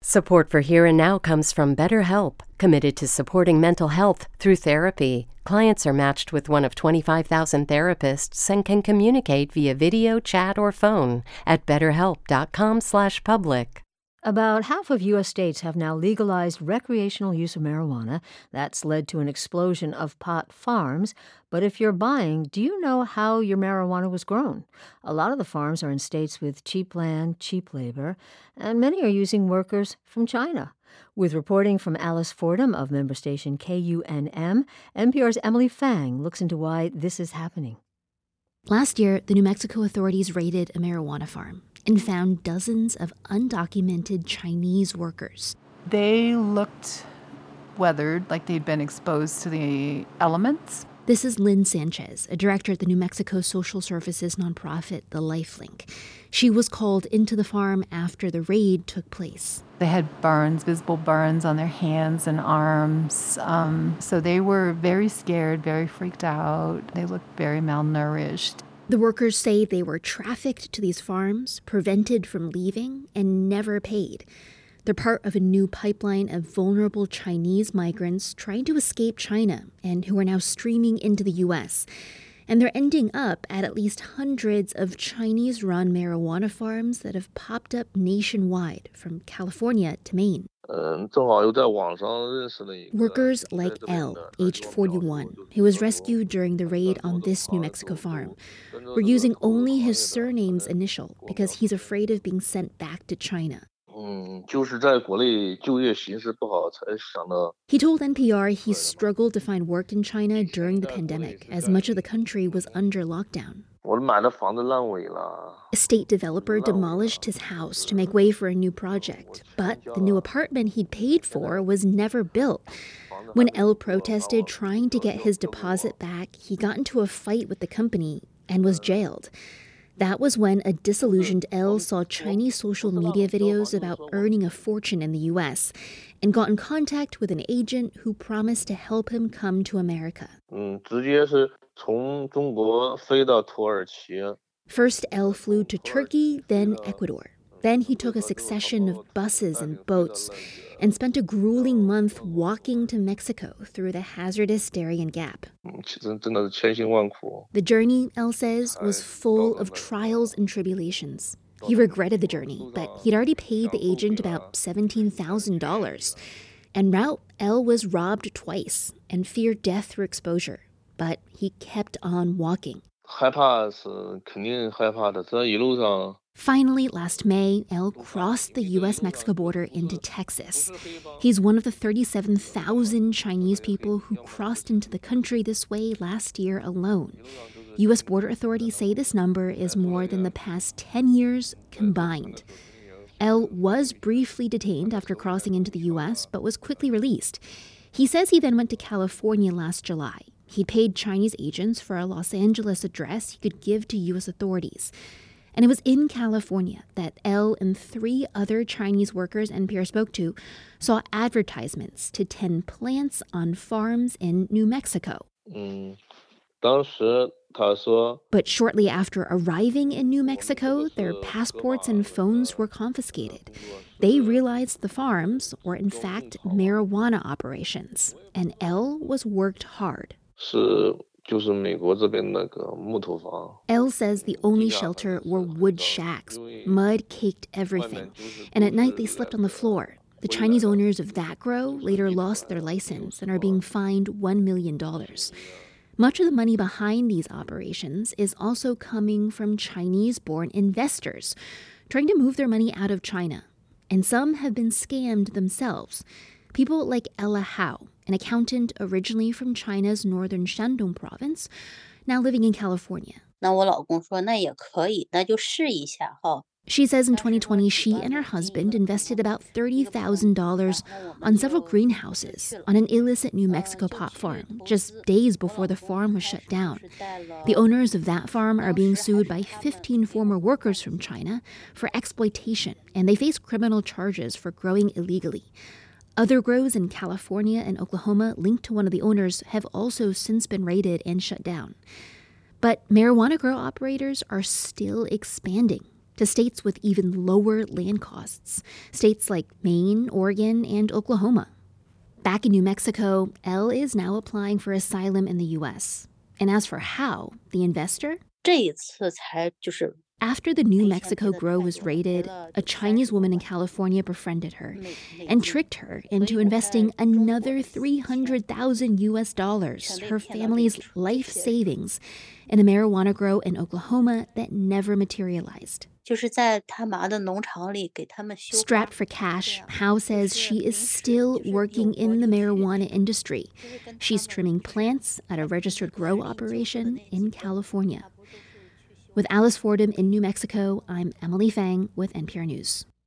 Support for Here and Now comes from BetterHelp, committed to supporting mental health through therapy. Clients are matched with one of 25,000 therapists and can communicate via video, chat, or phone at betterhelp.com/public. About half of U.S. states have now legalized recreational use of marijuana. That's led to an explosion of pot farms. But if you're buying, do you know how your marijuana was grown? A lot of the farms are in states with cheap land, cheap labor, and many are using workers from China. With reporting from Alice Fordham of member station KUNM, NPR's Emily Fang looks into why this is happening. Last year, the New Mexico authorities raided a marijuana farm and found dozens of undocumented Chinese workers. They looked weathered, like they'd been exposed to the elements. This is Lynn Sanchez, a director at the New Mexico social services nonprofit, The Lifelink. She was called into the farm after the raid took place. They had burns, visible burns on their hands and arms. So they were very scared, very freaked out. They looked very malnourished. The workers say they were trafficked to these farms, prevented from leaving, and never paid. They're part of a new pipeline of vulnerable Chinese migrants trying to escape China and who are now streaming into the U.S. And they're ending up at least hundreds of Chinese-run marijuana farms that have popped up nationwide, from California to Maine. Workers like Elle, aged 41, who was rescued during the raid on this New Mexico farm, were using only his surname's initial because he's afraid of being sent back to China. He told NPR he struggled to find work in China during the pandemic, as much of the country was under lockdown. A state developer demolished his house to make way for a new project, but the new apartment he'd paid for was never built. When Elle protested trying to get his deposit back, he got into a fight with the company and was jailed. That was when a disillusioned Elle saw Chinese social media videos about earning a fortune in the U.S. and got in contact with an agent who promised to help him come to America. First, Elle flew to Turkey, then Ecuador. Then he took a succession of buses and boats and spent a grueling month walking to Mexico through the hazardous Darien Gap. The journey, Elle says, was full of trials and tribulations. He regretted the journey, but he'd already paid the agent about $17,000. En route, Elle was robbed twice and feared death through exposure. But he kept on walking. Finally, last May, Elle crossed the U.S.-Mexico border into Texas. He's one of the 37,000 Chinese people who crossed into the country this way last year alone. U.S. border authorities say this number is more than the past 10 years combined. Elle was briefly detained after crossing into the U.S., but was quickly released. He says he then went to California last July. He'd paid Chinese agents for a Los Angeles address he could give to U.S. authorities. And it was in California that Elle and 3 other Chinese workers NPR spoke to saw advertisements to tend plants on farms in New Mexico. But shortly after arriving in New Mexico, their passports and phones were confiscated. They realized the farms were in fact marijuana operations, and Elle was worked hard. Elle says the only shelter were wood shacks. Mud caked everything, and at night they slept on the floor. The Chinese owners of that grow later lost their license and are being fined $1 million. Much of the money behind these operations is also coming from Chinese-born investors trying to move their money out of China. And some have been scammed themselves. People like Ella Hao, an accountant originally from China's northern Shandong province, now living in California. She says in 2020, she and her husband invested about $30,000 on several greenhouses on an illicit New Mexico pot farm, just days before the farm was shut down. The owners of that farm are being sued by 15 former workers from China for exploitation, and they face criminal charges for growing illegally. Other grows in California and Oklahoma linked to one of the owners have also since been raided and shut down. But marijuana grow operators are still expanding. to states with even lower land costs, states like Maine, Oregon, and Oklahoma. Back in New Mexico, Elle is now applying for asylum in the U.S. And as for how, the investor? After the New Mexico grow was raided, a Chinese woman in California befriended her and tricked her into investing another $300,000, her family's life savings, in a marijuana grow in Oklahoma that never materialized. Strapped for cash, Hao says she is still working in the marijuana industry. She's trimming plants at a registered grow operation in California. With Alice Fordham in New Mexico, I'm Emily Fang with NPR News.